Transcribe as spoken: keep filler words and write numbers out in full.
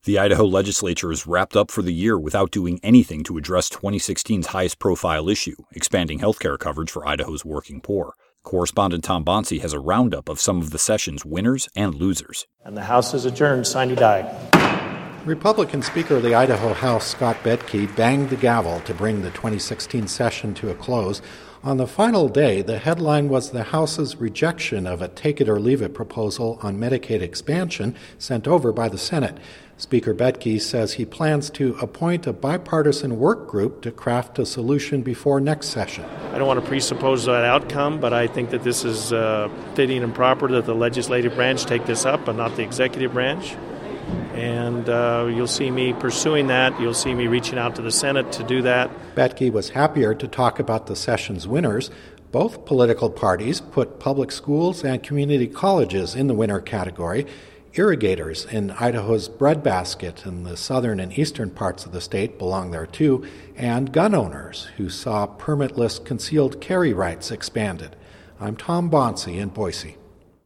The Idaho legislature is wrapped up for the year without doing anything to address twenty sixteen's highest-profile issue, expanding health care coverage for Idaho's working poor. Correspondent Tom Bonsi has a roundup of some of the session's winners and losers. And the House is adjourned. Sine die. Republican Speaker of the Idaho House, Scott Bedke, banged the gavel to bring the twenty sixteen session to a close. On the final day, the headline was the House's rejection of a take-it-or-leave-it proposal on Medicaid expansion sent over by the Senate. Speaker Bedke says he plans to appoint a bipartisan work group to craft a solution before next session. I don't want to presuppose that outcome, but I think that this is uh, fitting and proper that the legislative branch take this up and not the executive branch. And uh, you'll see me pursuing that. You'll see me reaching out to the Senate to do that. Bedke was happier to talk about the session's winners. Both political parties put public schools and community colleges in the winner category. Irrigators in Idaho's breadbasket in the southern and eastern parts of the state belong there too, and gun owners who saw permitless concealed carry rights expanded. I'm Tom Bonsi in Boise.